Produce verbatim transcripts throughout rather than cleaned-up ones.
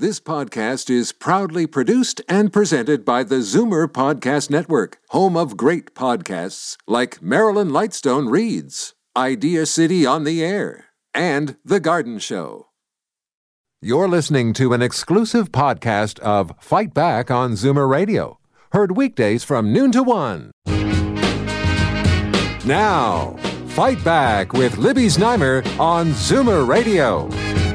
This podcast is proudly produced and presented by the Zoomer Podcast Network, home of great podcasts like Marilyn Lightstone Reads, Idea City on the Air, and The Garden Show. You're listening to an exclusive podcast of Fight Back on Zoomer Radio, heard weekdays from noon to one. Now, Fight Back with Libby Znaimer on Zoomer Radio.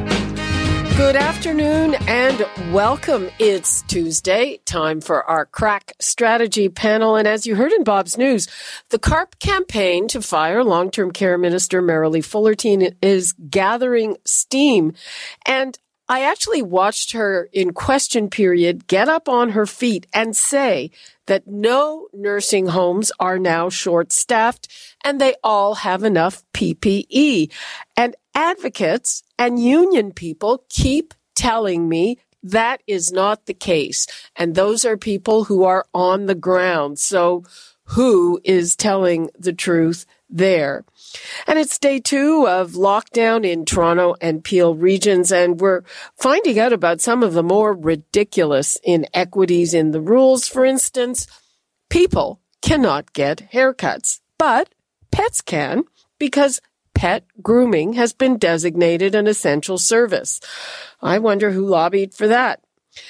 Good afternoon and welcome. It's Tuesday, time for our crack strategy panel. And as you heard in Bob's News, the CARP campaign to fire long-term care minister Merrilee Fullerton is gathering steam. And I actually watched her in question period get up on her feet and say that no nursing homes are now short-staffed and they all have enough P P E. And advocates and union people keep telling me that is not the case. And those are people who are on the ground. So who is telling the truth there? And it's day two of lockdown in Toronto and Peel regions, and we're finding out about some of the more ridiculous inequities in the rules. For instance, people cannot get haircuts, but pets can because pet grooming has been designated an essential service. I wonder who lobbied for that.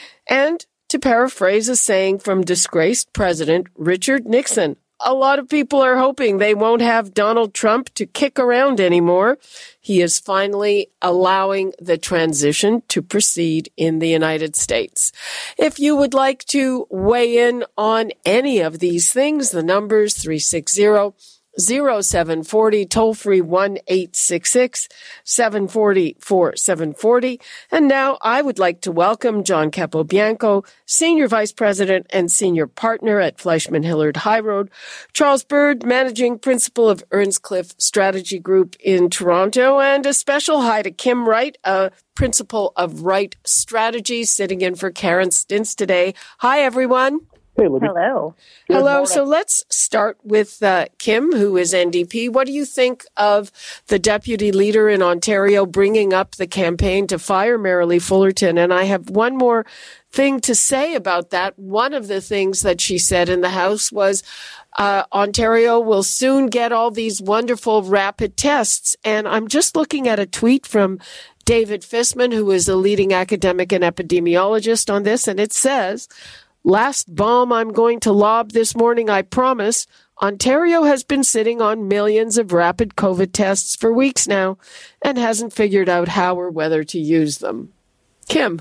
And to paraphrase a saying from disgraced President Richard Nixon, a lot of people are hoping they won't have Donald Trump to kick around anymore. He is finally allowing the transition to proceed in the United States. If you would like to weigh in on any of these things, the number's three six zero, zero seven four zero, toll free one eight six six, seven four zero, four seven four zero. And now I would like to welcome John Capobianco, Senior Vice President and Senior Partner at Fleischman Hillard High Road, Charles Bird, Managing Principal of Earnscliffe Strategy Group in Toronto, and a special hi to Kim Wright, a Principal of Wright Strategy, sitting in for Karen Stintz today. Hi, everyone. Hey, Libby. Hello. Good Hello. morning. So let's start with uh, Kim, who is N D P. What do you think of the deputy leader in Ontario bringing up the campaign to fire Merrilee Fullerton? And I have one more thing to say about that. One of the things that she said in the House was uh, Ontario will soon get all these wonderful rapid tests. And I'm just looking at a tweet from David Fissman, who is a leading academic and epidemiologist on this, and it says, "Last bomb I'm going to lob this morning, I promise. Ontario has been sitting on millions of rapid COVID tests for weeks now and hasn't figured out how or whether to use them." Kim.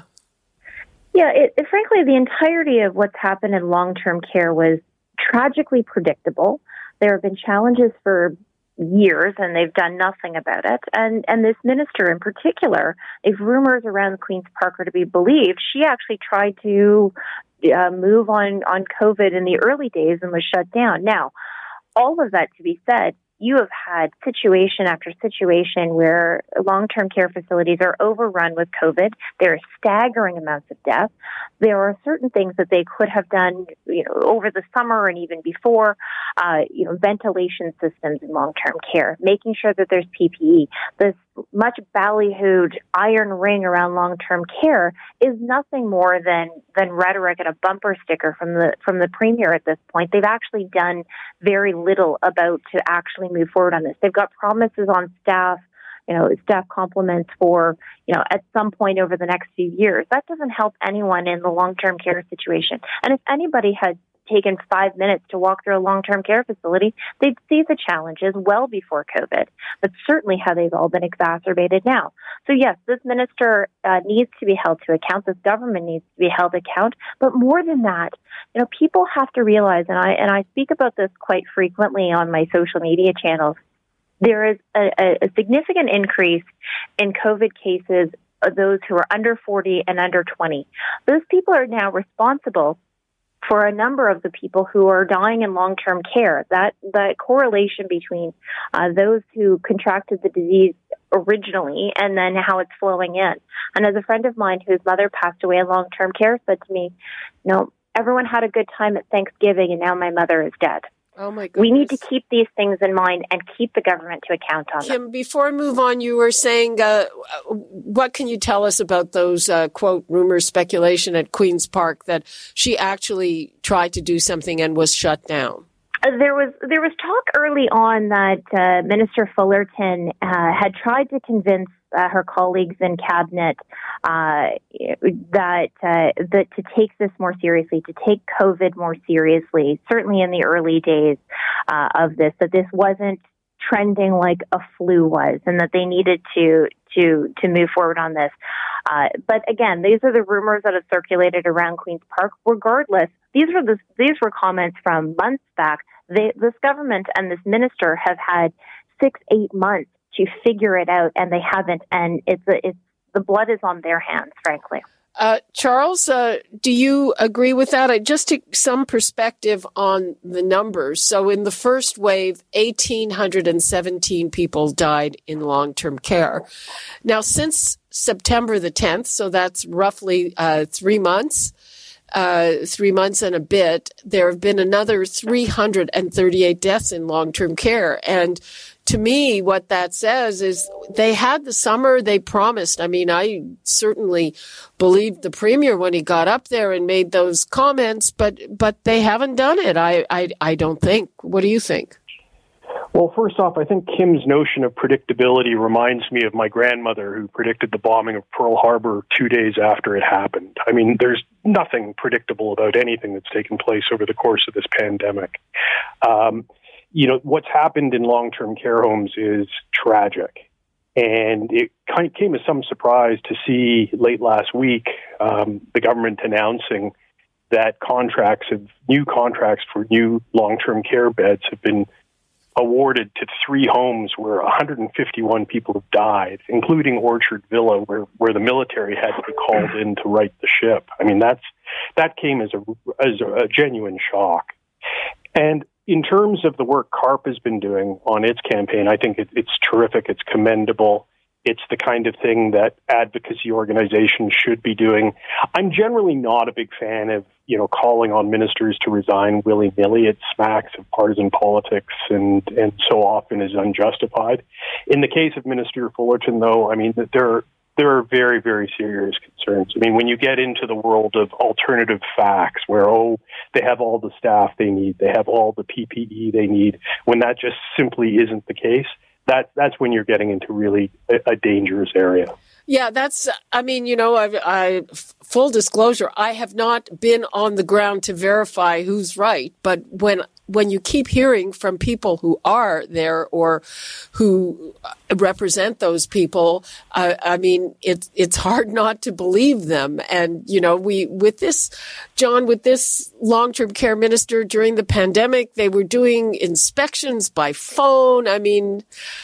Yeah, it, it, frankly, the entirety of what's happened in long-term care was tragically predictable. There have been challenges for years, and they've done nothing about it. And and this minister in particular, if rumors around Queen's Park are to be believed, she actually tried to uh, move on, on COVID in the early days and was shut down. Now, all of that to be said, you have had situation after situation where long-term care facilities are overrun with COVID. There are staggering amounts of death. There are certain things that they could have done, you know, over the summer and even before, uh, you know, ventilation systems in long-term care, making sure that there's P P E. This much ballyhooed iron ring around long-term care is nothing more than, than rhetoric and a bumper sticker from the, from the premier at this point. They've actually done very little about to actually move forward on this. They've got promises on staff, you know, staff complements for, you know, at some point over the next few years. That doesn't help anyone in the long-term care situation. And if anybody had taken five minutes to walk through a long-term care facility, they'd see the challenges well before COVID, but certainly how they've all been exacerbated now. So yes, this minister uh, needs to be held to account. This government needs to be held to account. But more than that, you know, people have to realize, and I and I speak about this quite frequently on my social media channels, there is a, a significant increase in COVID cases of those who are under forty and under twenty. Those people are now responsible for a number of the people who are dying in long-term care. That that correlation between uh, those who contracted the disease originally and then how it's flowing in. And as a friend of mine whose mother passed away in long-term care said to me, you know, everyone had a good time at Thanksgiving and now my mother is dead. Oh my goodness. We need to keep these things in mind and keep the government to account on Kim, them. before I move on, you were saying, uh, what can you tell us about those, uh, quote, rumors, speculation at Queen's Park that she actually tried to do something and was shut down? Uh, there was there was talk early on that uh, Minister Fullerton uh, had tried to convince uh, her colleagues in cabinet uh, that uh, that to take this more seriously, to take COVID more seriously. Certainly in the early days uh, of this, that this wasn't trending like a flu was, and that they needed to to to move forward on this. Uh, but again, these are the rumors that have circulated around Queen's Park. Regardless, these were the, these were comments from months back. They, this government and this minister have had six, eight months to figure it out, and they haven't. And it's it's the blood is on their hands, frankly. Uh, Charles, uh, do you agree with that? I just took some perspective on the numbers. So in the first wave, one thousand eight hundred seventeen people died in long-term care. Now, since September the tenth, so that's roughly uh, three months, uh, three months and a bit, there have been another three hundred thirty-eight deaths in long-term care. And to me, what that says is they had the summer they promised. I mean, I certainly believed the premier when he got up there and made those comments, but but they haven't done it. I, I, I don't think. What do you think? Well, first off, I think Kim's notion of predictability reminds me of my grandmother who predicted the bombing of Pearl Harbor two days after it happened. I mean, there's nothing predictable about anything that's taken place over the course of this pandemic. Um, You know, what's happened in long-term care homes is tragic. And it kind of came as some surprise to see late last week um, the government announcing that contracts of new contracts for new long-term care beds have been awarded to three homes where one hundred fifty-one people have died, including Orchard Villa, where, where the military had to be called in to right the ship. I mean, that's that came as a, as a, a genuine shock. And in terms of the work CARP has been doing on its campaign, I think it, it's terrific. It's commendable. It's the kind of thing that advocacy organizations should be doing. I'm generally not a big fan of, you know, calling on ministers to resign willy-nilly. It smacks of partisan politics and, and so often is unjustified. In the case of Minister Fullerton, though, I mean, there are There are very, very serious concerns. I mean, when you get into the world of alternative facts where, oh, they have all the staff they need, they have all the P P E they need, when that just simply isn't the case, that that's when you're getting into really a, a dangerous area. Yeah, that's, I mean, you know, I, I, full disclosure, I have not been on the ground to verify who's right, but when when you keep hearing from people who are there or who represent those people, uh, I mean, it's it's hard not to believe them. And, you know, we, with this, John, with this long-term care minister during the pandemic, they were doing inspections by phone. I mean,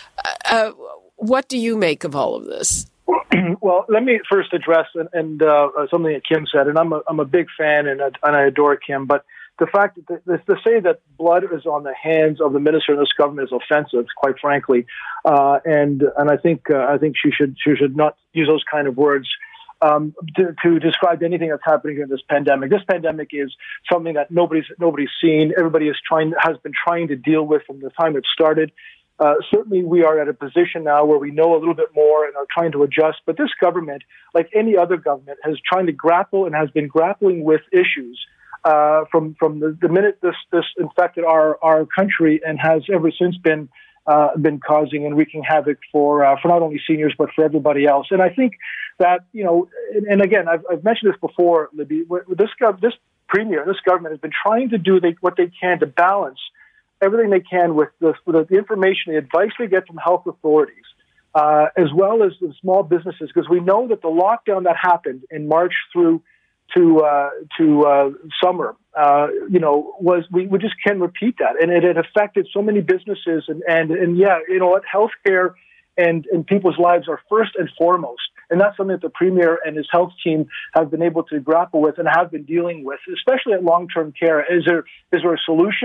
uh, what do you make of all of this? Well, let me first address and, and uh, something that Kim said, and I'm a, I'm a big fan and, and I adore Kim, but the fact that the, to say that blood is on the hands of the minister in this government is offensive, quite frankly, uh, and and I think uh, I think she should she should not use those kind of words um, to, to describe anything that's happening in this pandemic. This pandemic is something that nobody's nobody's seen. Everybody is trying has been trying to deal with from the time it started. Uh, certainly, we are at a position now where we know a little bit more and are trying to adjust. But this government, like any other government, has trying to grapple and has been grappling with issues uh, from from the, the minute this this infected our our country, and has ever since been uh, been causing and wreaking havoc for uh, for not only seniors but for everybody else. And I think that, you know, and, and again, I've, I've mentioned this before, Libby. This gov- this premier, this government has been trying to do they, what they can to balance everything they can with the, with the information, the advice they get from health authorities, uh, as well as the small businesses, because we know that the lockdown that happened in March through to uh, to uh, summer, uh, you know, was we, we just can't repeat that, and it had affected so many businesses, and and and yeah, you know what, healthcare and and people's lives are first and foremost, and that's something that the premier and his health team have been able to grapple with and have been dealing with, especially at long-term care. Is there is there a solution?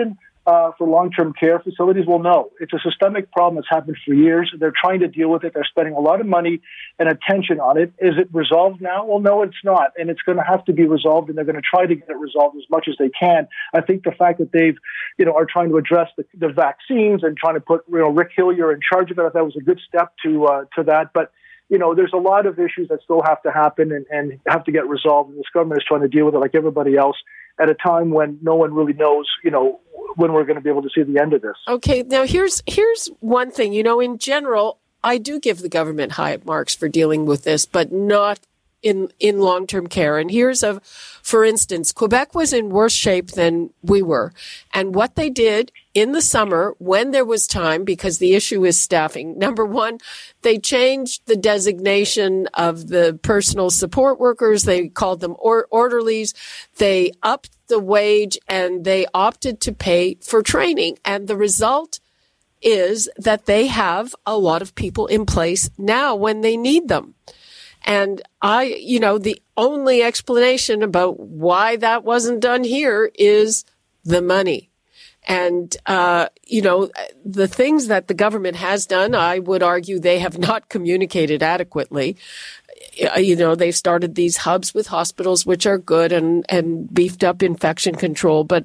uh, for long-term care facilities? Well, no. It's a systemic problem that's happened for years. They're trying to deal with it. They're spending a lot of money and attention on it. Is it resolved now? Well, no, it's not. And it's going to have to be resolved, and they're going to try to get it resolved as much as they can. I think the fact that they've, you know, are trying to address the, the vaccines and trying to put, you know, Rick Hillier in charge of it, I thought that was a good step to uh, to that. But you know, there's a lot of issues that still have to happen and, and have to get resolved. And this government is trying to deal with it like everybody else at a time when no one really knows, you know, when we're going to be able to see the end of this. Okay, now here's here's one thing. You know, in general, I do give the government high marks for dealing with this, but not in in long-term care. And here's a, for instance, Quebec was in worse shape than we were. And what they did in the summer, when there was time, because the issue is staffing, number one, they changed the designation of the personal support workers. They called them or- orderlies. They upped the wage, and they opted to pay for training. And the result is that they have a lot of people in place now when they need them. And I, you know, the only explanation about why that wasn't done here is the money. And, uh, you know, the things that the government has done, I would argue they have not communicated adequately. You know, they've started these hubs with hospitals, which are good, and, and beefed up infection control. But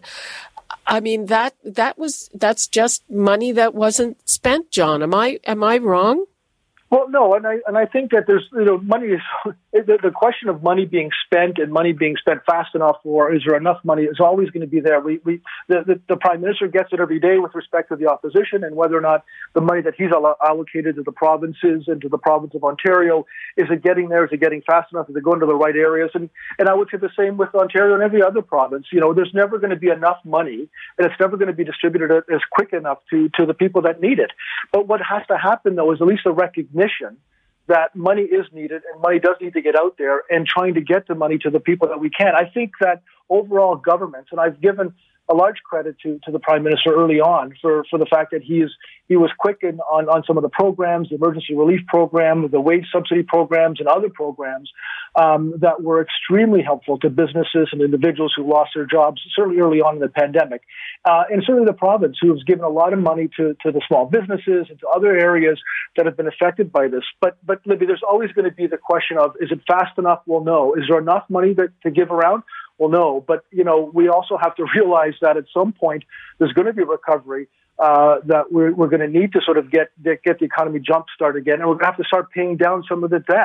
I mean, that, that was, that's just money that wasn't spent, John. Am I, am I wrong? Well, no, and I and I think that there's, you know, money is the, the question of money being spent and money being spent fast enough, or is there enough money, is always going to be there. We we the, the, the Prime Minister gets it every day with respect to the opposition and whether or not the money that he's allocated to the provinces and to the province of Ontario, is it getting there? Is it getting fast enough? Is it going to the right areas? And and I would say the same with Ontario and every other province. You know, there's never going to be enough money, and it's never going to be distributed as quick enough to to the people that need it. But what has to happen, though, is at least a recognition that money is needed and money does need to get out there, and trying to get the money to the people that we can. I think that overall governments, and I've given a large credit to, to the Prime Minister early on for, for the fact that he is he was quick in, on, on some of the programs, the emergency relief program, the wage subsidy programs, and other programs um, that were extremely helpful to businesses and individuals who lost their jobs, certainly early on in the pandemic. Uh, and certainly the province, who has given a lot of money to, to the small businesses and to other areas that have been affected by this. But, but Libby, there's always going to be the question of, is it fast enough? Well, no. Is there enough money that, to give around? Well, no. But, you know, we also have to realize that at some point there's going to be recovery, uh, that we're, we're going to need to sort of get, get the economy jump-started again, and we're going to have to start paying down some of the debt.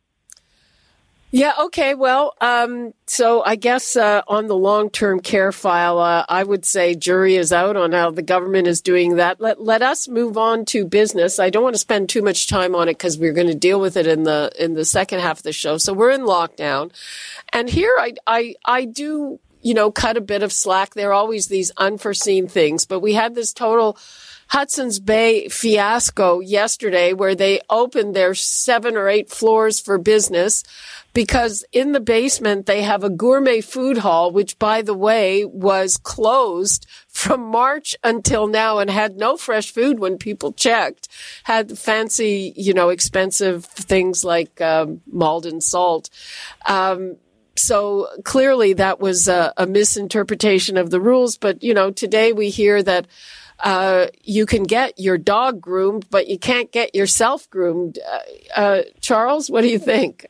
Yeah, okay. Well, um, so I guess uh, on the long-term care file, uh, I would say jury is out on how the government is doing that. Let let us move on to business. I don't want to spend too much time on it because we're going to deal with it in the in the second half of the show. So we're in lockdown, and here I I I do you know cut a bit of slack. There are always these unforeseen things, but we had this total Hudson's Bay fiasco yesterday where they opened their seven or eight floors for business because in the basement they have a gourmet food hall, which, by the way, was closed from March until now and had no fresh food when people checked, had fancy, you know, expensive things like um, Malden salt. Um, so clearly that was a, a misinterpretation of the rules. But, you know, today we hear that Uh, you can get your dog groomed, but you can't get yourself groomed. Uh, uh, Charles, what do you think?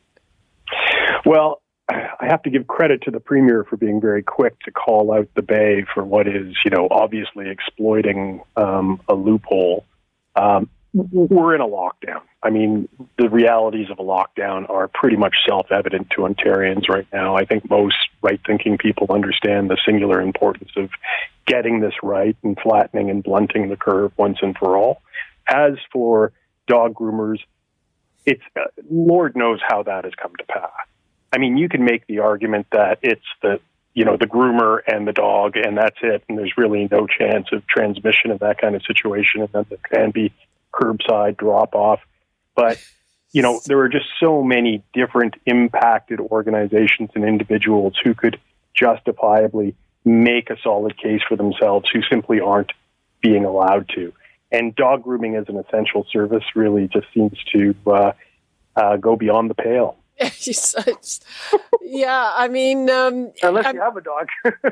Well, I have to give credit to the Premier for being very quick to call out the Bay for what is, you know, obviously exploiting um, a loophole. Um, we're in a lockdown. I mean, the realities of a lockdown are pretty much self-evident to Ontarians right now. I think most right-thinking people understand the singular importance of getting this right and flattening and blunting the curve once and for all. As for dog groomers, it's uh, Lord knows how that has come to pass. I mean, you can make the argument that it's the you know the groomer and the dog, and that's it, and there's really no chance of transmission of that kind of situation, and then there can be curbside drop-off. But, you know, there are just so many different impacted organizations and individuals who could justifiably make a solid case for themselves who simply aren't being allowed to. And dog grooming as an essential service really just seems to uh, uh, go beyond the pale. Yeah, I mean, um, unless I'm, you have a dog.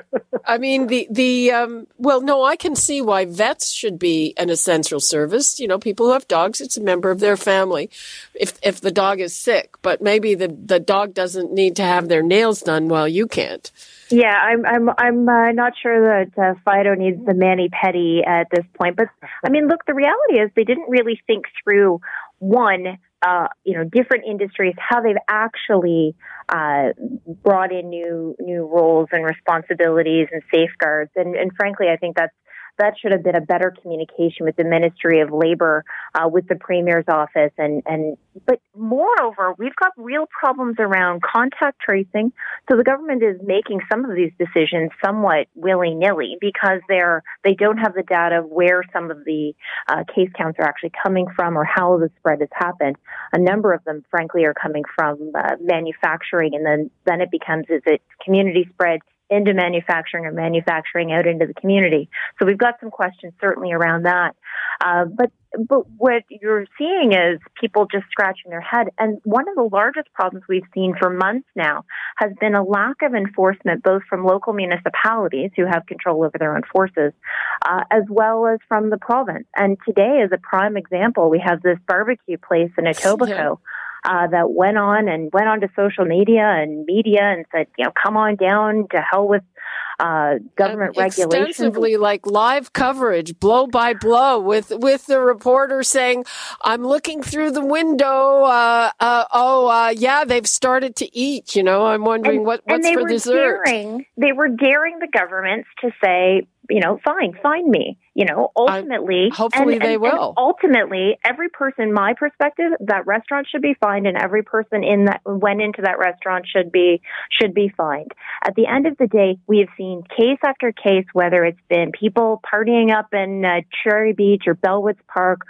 I mean, the the um, well, no, I can see why vets should be an essential service. You know, people who have dogs, it's a member of their family. If if the dog is sick, but maybe the the dog doesn't need to have their nails done while you can't. Yeah, I'm I'm I'm uh, not sure that uh, Fido needs the mani-pedi at this point. But I mean, look, the reality is they didn't really think through one. Uh, you know, different industries, how they've actually uh, brought in new new roles and responsibilities and safeguards. And, and frankly, I think that's that should have been a better communication with the Ministry of Labor, uh, with the Premier's office. And, and but moreover, we've got real problems around contact tracing. So the government is making some of these decisions somewhat willy-nilly because they're they don't have the data of where some of the uh, case counts are actually coming from or how the spread has happened. A number of them, frankly, are coming from uh, manufacturing, and then, then it becomes, is it community spread into manufacturing or manufacturing out into the community? So we've got some questions certainly around that. Uh, but but what you're seeing is people just scratching their head. And one of the largest problems we've seen for months now has been a lack of enforcement, both from local municipalities who have control over their own forces, uh, as well as from the province. And today, as a prime example, we have this barbecue place in Etobicoke. Yeah. Uh, that went on and went onto social media and media and said, you know, come on down, to hell with uh, government um, regulations. Extensively, like live coverage, blow by blow, with with the reporter saying, I'm looking through the window. Uh, uh, oh, uh, yeah, they've started to eat. You know, I'm wondering and, what, what's and for dessert. Daring, they were daring the governments to say, you know, fine, find me. You know, ultimately, I'm, hopefully and, they and, will. And ultimately, every person, my perspective, that restaurant should be fined, and every person in that went into that restaurant should be should be fined. At the end of the day, we have seen case after case, whether it's been people partying up in uh, Cherry Beach or Bellwoods Park,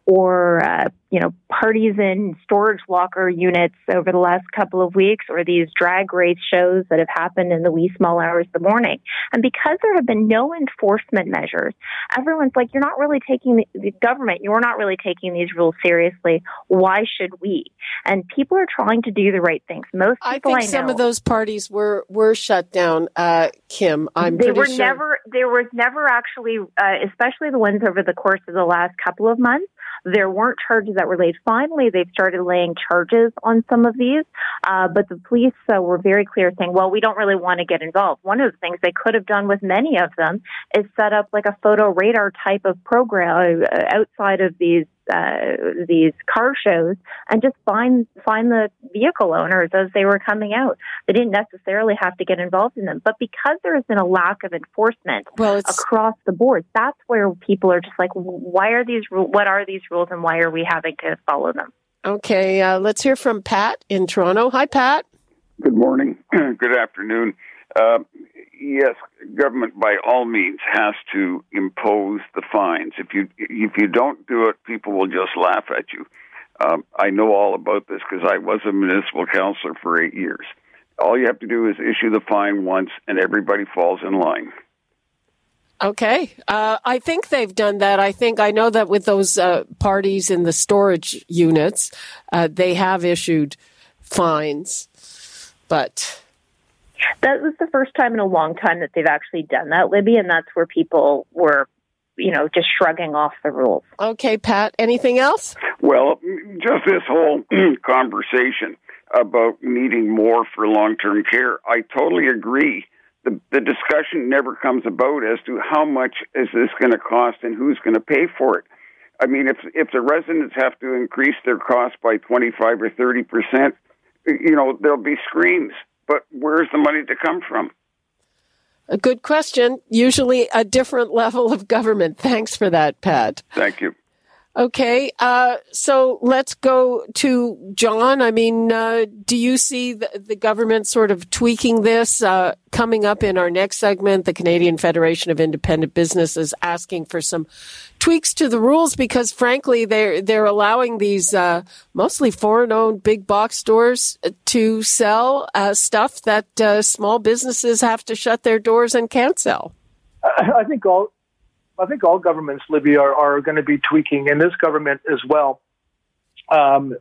or uh, you know, parties in storage locker units over the last couple of weeks, or these drag race shows that have happened in the wee small hours of the morning. And because there have been no enforcement measures, everyone's like, you're not really taking the, the government, you're not really taking these rules seriously. Why should we? And people are trying to do the right things. Most people I, think I know, some of those parties were were shut down. Uh, Kim, I'm they pretty were sure. never. There was never actually, uh, especially the ones over the course of the last couple of months. There weren't charges that were laid. Finally, they've started laying charges on some of these, uh, but the police uh, were very clear saying, well, we don't really want to get involved. One of the things they could have done with many of them is set up like a photo radar type of program uh, outside of these uh, these car shows and just find find the vehicle owners as they were coming out. They didn't necessarily have to get involved in them. But because there has been a lack of enforcement well, across the board, that's where people are just like, why are these rules? What are these rules and why are we having to follow them? Okay, uh, let's hear from Pat in Toronto. Hi, Pat. Good morning. Good afternoon. Uh, yes, government by all means has to impose the fines. If you if you don't do it, people will just laugh at you. Um, I know all about this because I was a municipal councillor for eight years. All you have to do is issue the fine once, and everybody falls in line. Okay. Uh, I think they've done that. I think I know that with those uh, parties in the storage units, uh, they have issued fines, but... That was the first time in a long time that they've actually done that, Libby, and that's where people were, you know, just shrugging off the rules. Okay, Pat, anything else? Well, just this whole conversation about needing more for long-term care, I totally agree. The, the discussion never comes about as to how much is this going to cost and who's going to pay for it. I mean, if if the residents have to increase their costs by twenty-five or thirty percent, you know, there'll be screams. But where's the money to come from? A good question. Usually a different level of government. Thanks for that, Pat. Thank you. Okay, uh, so let's go to John. I mean, uh, do you see the, the government sort of tweaking this? Uh, coming up in our next segment, the Canadian Federation of Independent Businesses asking for some tweaks to the rules because, frankly, they're they're allowing these uh, mostly foreign-owned big box stores to sell uh, stuff that uh, small businesses have to shut their doors and can't sell. I think all. I think all governments, Libby, are, are going to be tweaking, and this government as well. Um,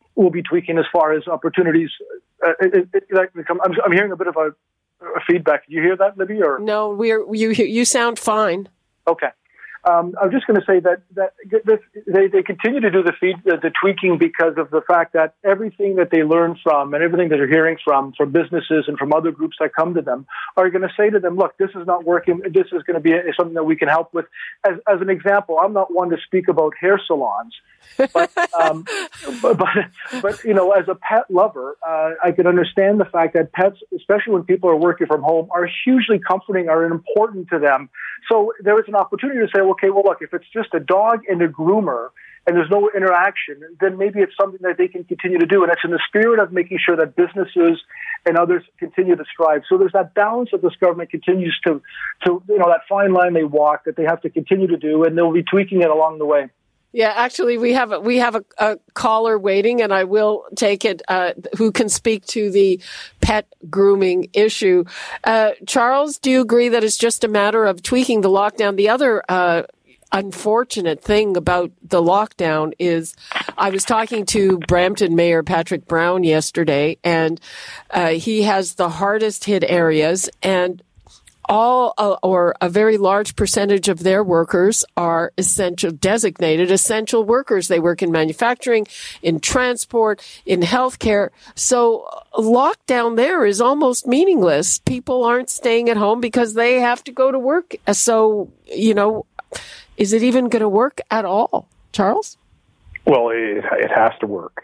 we'll be tweaking as far as opportunities. Uh, it, it, like I'm, I'm hearing a bit of a, a feedback. Did you hear that, Libby? Or no, we're you. You sound fine. Okay. Um, I'm just going to say that that this, they they continue to do the feed the, the tweaking because of the fact that everything that they learn from and everything that they're hearing from from businesses and from other groups that come to them are going to say to them, look, this is not working. This is going to be something that we can help with. As as an example, I'm not one to speak about hair salons, but um, but, but but you know, as a pet lover, uh, I can understand the fact that pets, especially when people are working from home, are hugely comforting, are important to them. So there is an opportunity to say, okay, well, look, if it's just a dog and a groomer and there's no interaction, then maybe it's something that they can continue to do. And it's in the spirit of making sure that businesses and others continue to strive. So there's that balance that this government continues to, to you know, that fine line they walk that they have to continue to do, and they'll be tweaking it along the way. Yeah, actually, we have a, we have a, a caller waiting, and I will take it, uh, who can speak to the pet grooming issue. Uh, Charles, do you agree that it's just a matter of tweaking the lockdown? The other uh, unfortunate thing about the lockdown is I was talking to Brampton Mayor Patrick Brown yesterday, and uh, he has the hardest hit areas, and all uh, or a very large percentage of their workers are essential, designated essential workers. They work in manufacturing, in transport, in healthcare. So lockdown there is almost meaningless. People aren't staying at home because they have to go to work. So, you know, is it even going to work at all? Charles? Well, it, it has to work.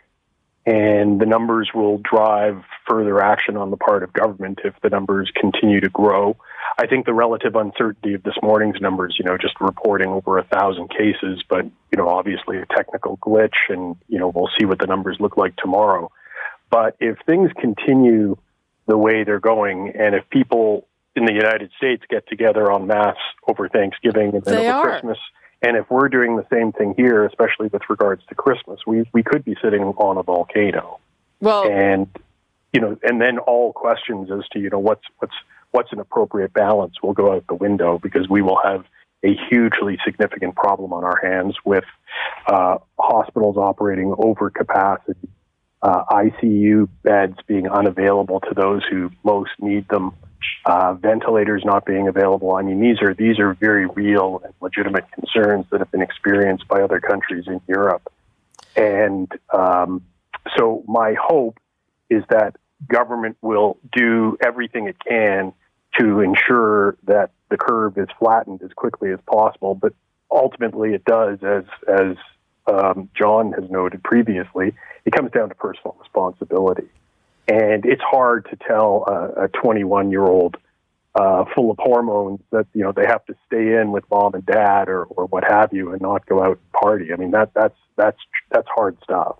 And the numbers will drive further action on the part of government if the numbers continue to grow. I think the relative uncertainty of this morning's numbers, you know, just reporting over a thousand cases, but, you know, obviously a technical glitch, and, you know, we'll see what the numbers look like tomorrow. But if things continue the way they're going, and if people in the United States get together en masse over Thanksgiving and then they over are. Christmas, and if we're doing the same thing here, especially with regards to Christmas, we we could be sitting on a volcano. Well, and you know, and then all questions as to you know what's what's what's an appropriate balance will go out the window, because we will have a hugely significant problem on our hands with uh, hospitals operating over capacity, uh, I C U beds being unavailable to those who most need them. Uh, ventilators not being available. I mean, these are these are very real and legitimate concerns that have been experienced by other countries in Europe. And um, so my hope is that government will do everything it can to ensure that the curve is flattened as quickly as possible. But ultimately it does, as, as um, John has noted previously, it comes down to personal responsibility. And it's hard to tell a, a twenty-one-year-old uh, full of hormones that, you know, they have to stay in with mom and dad or, or what have you and not go out and party. I mean, that that's that's that's hard stuff.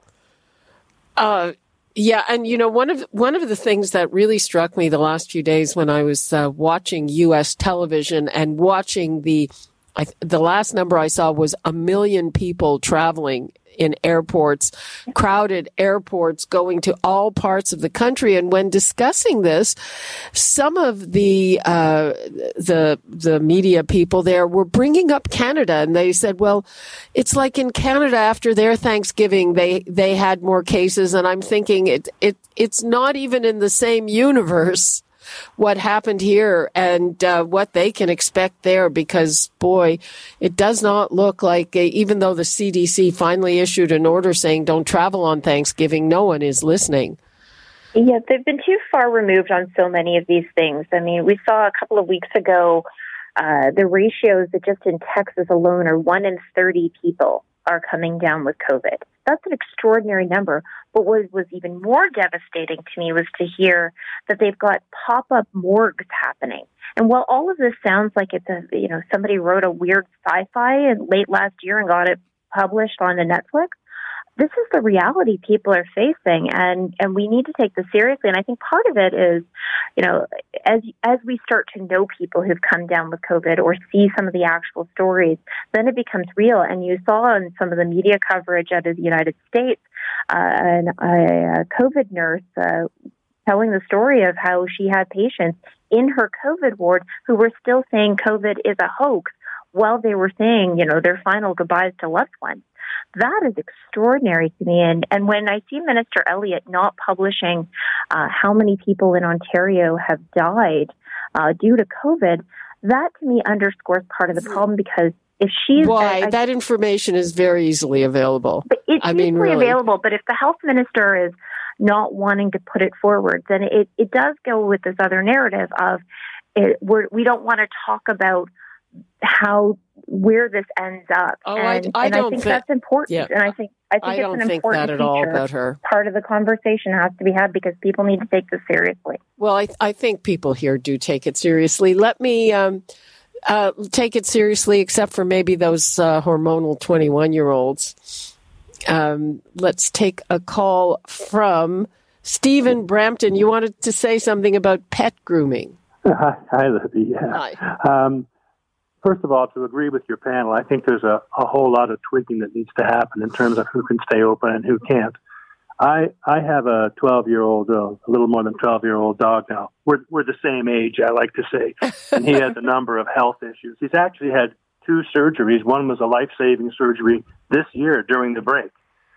Uh, yeah, and you know, one of one of the things that really struck me the last few days when I was uh, watching U S television and watching the I, the last number I saw was a million people traveling in airports, crowded airports going to all parts of the country. And when discussing this, some of the uh, the the media people there were bringing up Canada, and they said, "Well, it's like in Canada after their Thanksgiving, they they had more cases." And I'm thinking, it it it's not even in the same universe what happened here and uh, what they can expect there, because, boy, it does not look like, uh, even though the C D C finally issued an order saying don't travel on Thanksgiving, no one is listening. Yeah, they've been too far removed on so many of these things. I mean, we saw a couple of weeks ago uh, the ratios that just in Texas alone are one in thirty people are coming down with COVID. That's an extraordinary number. But what was even more devastating to me was to hear that they've got pop-up morgues happening. And while all of this sounds like it's a, you know, somebody wrote a weird sci-fi late last year and got it published on the Netflix, this is the reality people are facing, and, and we need to take this seriously. And I think part of it is, you know, as as we start to know people who've come down with COVID or see some of the actual stories, then it becomes real. And you saw in some of the media coverage out of the United States, uh, an, a, a COVID nurse uh, telling the story of how she had patients in her COVID ward who were still saying COVID is a hoax while they were saying, you know, their final goodbyes to loved ones. that is extraordinary to me. And, and when I see Minister Elliott not publishing uh, how many people in Ontario have died uh, due to COVID, that to me underscores part of the problem, because if she's... Why? I, that information is very easily available. But it's I easily mean, really. available, but if the health minister is not wanting to put it forward, then it, it does go with this other narrative of it, we're, we don't want to talk about how where this ends up. Oh, and, I, I and don't I think thi- that's important. yeah. And I think I think I it's don't an think important that at all feature. about her. Part of the conversation has to be had because people need to take this seriously. Well, I, I think people here do take it seriously. Let me um, uh, take it seriously, except for maybe those uh, hormonal twenty-one-year-olds. Um, let's take a call from Stephen Brampton. You wanted to say something about pet grooming. Hi, hi Libby. Yeah. Hi. Um, first of all, to agree with your panel, I think there's a, a whole lot of tweaking that needs to happen in terms of who can stay open and who can't. I I have a twelve-year-old, uh, a little more than twelve-year-old dog now. We're we're the same age, I like to say, and he has a number of health issues. He's actually had two surgeries. One was a life-saving surgery this year during the break.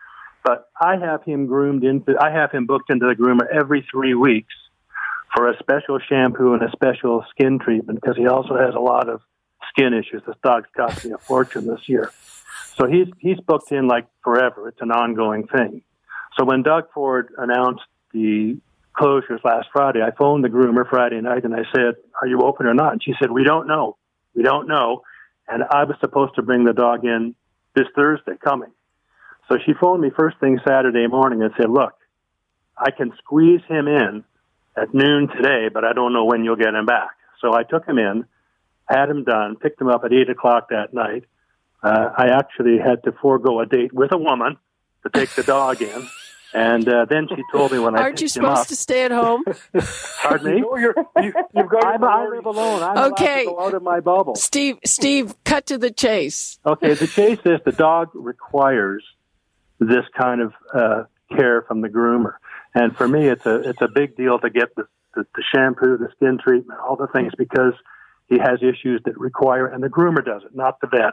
But I have him groomed into, I have him booked into the groomer every three weeks for a special shampoo and a special skin treatment, because he also has a lot of skin issues. This dog's cost me a fortune this year. So he's he's booked in like forever. It's an ongoing thing. So when Doug Ford announced the closures last Friday, I phoned the groomer Friday night and I said, "Are you open or not?" And she said, "We don't know. We don't know." And I was supposed to bring the dog in this Thursday coming. So she phoned me first thing Saturday morning and said, "Look, I can squeeze him in at noon today, but I don't know when you'll get him back." So I took him in, had him done, picked him up at eight o'clock that night. Uh, I actually had to forego a date with a woman to take the dog in. And uh, then she told me when I Aren't you picked him up... supposed to stay at home? Pardon me? No, you're, you, you've got I'm, I live alone. I'm Okay. allowed to go out of my bubble. Steve, Steve, cut to the chase. Okay, the chase is the dog requires this kind of uh, care from the groomer. And for me, it's a it's a big deal to get the, the, the shampoo, the skin treatment, all the things, because he has issues that require, and the groomer does it, not the vet.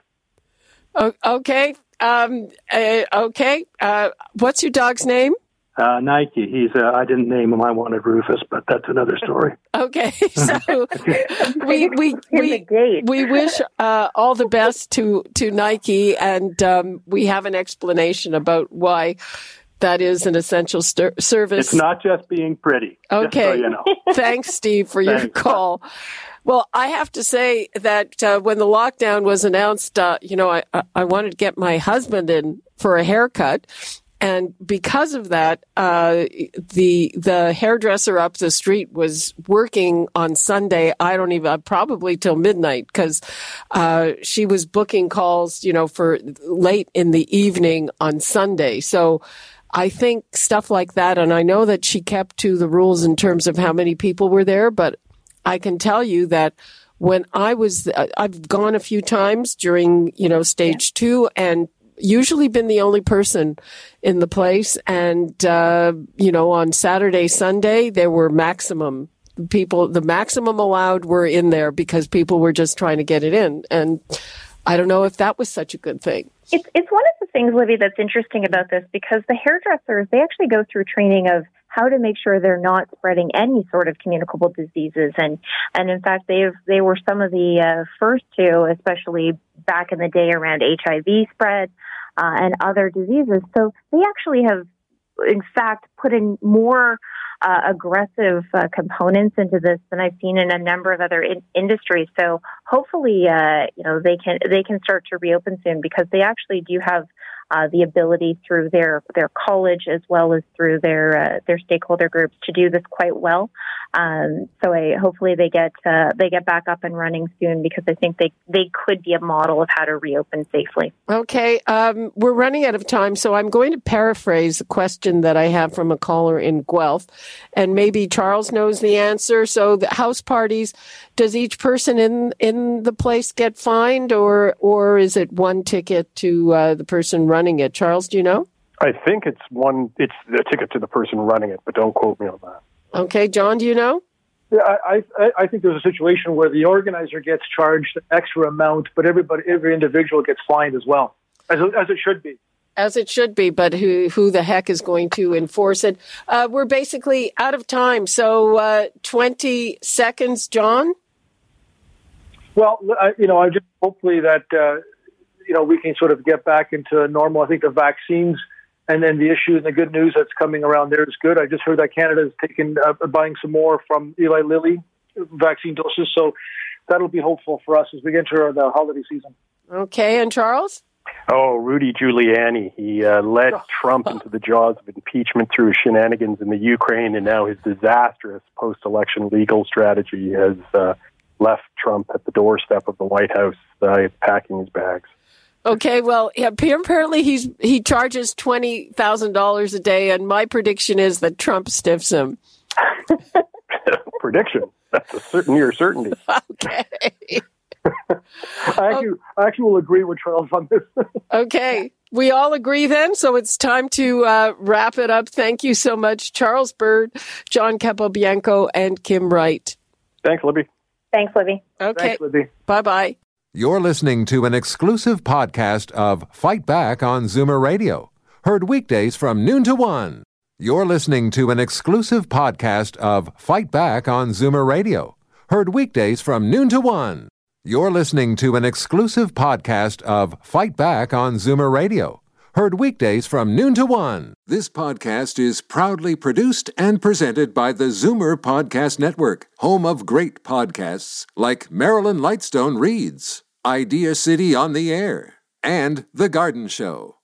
O- okay. Um, uh, okay. Uh, what's your dog's name? Uh, Nike, he's, uh, I didn't name him, I wanted Rufus, but that's another story. Okay. So we, we, we, we wish uh, all the best to, to Nike, and um, we have an explanation about why that is an essential st- service. It's not just being pretty. Okay. Just so you know. Thanks, Steve, for your Thanks. call. Well, I have to say that uh, when the lockdown was announced, uh, you know, I, I wanted to get my husband in for a haircut. And because of that, uh, the the hairdresser up the street was working on Sunday. I don't even, probably till midnight, because uh, she was booking calls, you know, for late in the evening on Sunday. So I think stuff like that, and I know that she kept to the rules in terms of how many people were there, but I can tell you that when I was, I've gone a few times during, you know, stage yeah. two, and usually been the only person in the place. And, uh, you know, on Saturday, Sunday, there were maximum people, the maximum allowed were in there because people were just trying to get it in. And I don't know if that was such a good thing. It's, it's one of the things, Libby, that's interesting about this, because the hairdressers, they actually go through training of how to make sure they're not spreading any sort of communicable diseases. And, and in fact, they've, they were some of the uh, first to, especially back in the day around H I V spread uh, and other diseases. So they actually have, in fact, put in more uh, aggressive uh, components into this than I've seen in a number of other in- industries. So hopefully, uh, you know, they can they can start to reopen soon, because they actually do have Uh, the ability through their, their college as well as through their uh, their stakeholder groups to do this quite well. Um, so I, hopefully they get uh, they get back up and running soon, because I think they, they could be a model of how to reopen safely. Okay, um, we're running out of time, so I'm going to paraphrase a question that I have from a caller in Guelph, and maybe Charles knows the answer. So the house parties, does each person in in the place get fined, or or is it one ticket to uh, the person running it? Charles, do you know? I think it's one. It's the ticket to the person running it, but don't quote me on that. Okay, John, do you know? Yeah, I, I, I think there's a situation where the organizer gets charged an extra amount, but everybody, every individual gets fined as well, as as it should be. as it should be, but who who the heck is going to enforce it? Uh, we're basically out of time. So uh, twenty seconds, John? Well, I, you know, I just hopefully that, uh, you know, we can sort of get back into normal. I think the vaccines and then the issue and the good news that's coming around there is good. I just heard that Canada is taking, uh, buying some more from Eli Lilly vaccine doses. So that'll be hopeful for us as we get into the holiday season. Okay. And Charles? Oh, Rudy Giuliani. He uh, led Trump into the jaws of impeachment through shenanigans in the Ukraine, and now his disastrous post-election legal strategy has uh, left Trump at the doorstep of the White House, uh, packing his bags. Okay, well, yeah, apparently he's he charges twenty thousand dollars a day, and my prediction is that Trump stiffs him. Prediction? That's a certain near certainty. Okay. I actually, I actually will agree with Charles on this. Okay. We all agree then, so it's time to uh, wrap it up. Thank you so much, Charles Bird, John Capobianco, and Kim Wright. Thanks, Libby. Thanks, Libby. Okay. Thanks, Libby. Bye-bye. You're listening to an exclusive podcast of Fight Back on Zoomer Radio. Heard weekdays from noon to one. You're listening to an exclusive podcast of Fight Back on Zoomer Radio. Heard weekdays from noon to one. You're listening to an exclusive podcast of Fight Back on Zoomer Radio. Heard weekdays from noon to one. This podcast is proudly produced and presented by the Zoomer Podcast Network, home of great podcasts like Marilyn Lightstone Reads, Idea City on the Air, and The Garden Show.